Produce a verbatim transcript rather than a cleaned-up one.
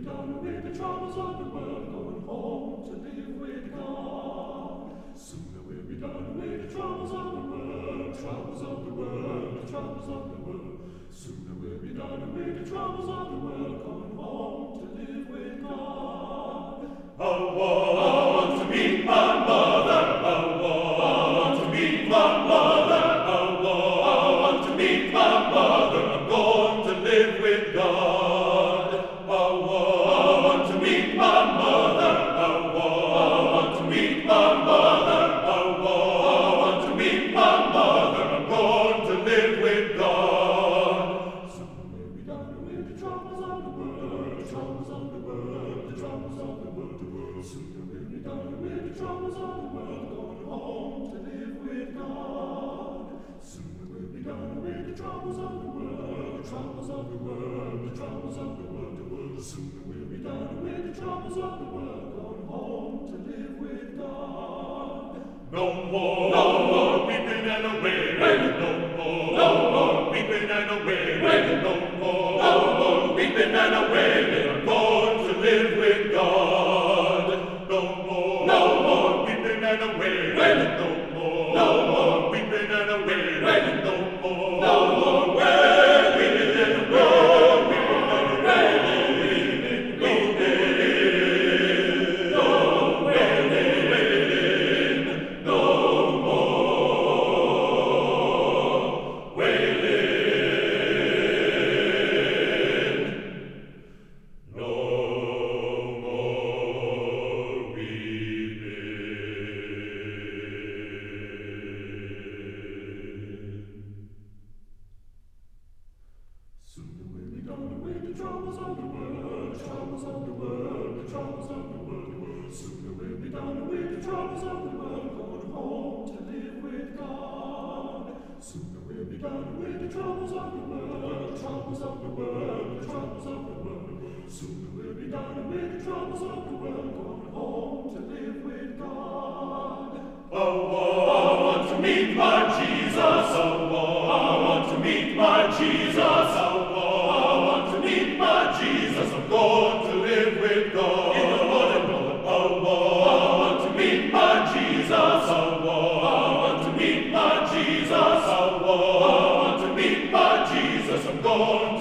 done with the troubles of the world, going home to live with God. Sooner we'll be done with the troubles of the world, troubles of the world, the troubles of the world. Sooner we'll be done with the troubles of the world, going home to live with God. I want to meet my mother. I want to meet my mother. I want to meet my mother. I'm going to live with God. I want to meet my mother. I want to meet my mother. I want to meet my mother. I'm going to live with God. Soon we'll be done with the troubles of the world, the troubles of the world, the troubles of the world. Soon we'll be done with the troubles of the world, going home to live with God. Soon we'll be done with the troubles of the world, the troubles of the world, the troubles of the world. Soon we'll be done with the troubles of the world, going home to live with God. No more, no more weeping and wailing. No more, no more weeping and wailing. No more, no more weeping and wailing. I'm going to live with God. No more, no more weeping and wailing. No more, no more weeping and wailing. No more, no more wailing and wailing. Troubles of the world, troubles of the world, the troubles of the world. Sooner we'll be done with the troubles of the world, going home to live with God. Sooner we'll be done with the troubles of the world, troubles of the world, the troubles of the world. Sooner we'll be done with the troubles of the world, going home to live with God. Oh, I want to meet my Jesus. Oh, I want to meet my Jesus. Oh, Jesus, I'm going to live with God. In the morning, Lord. Oh, I want to meet my Jesus. Oh, I want to meet my Jesus. Oh, I want to meet my Jesus. I'm going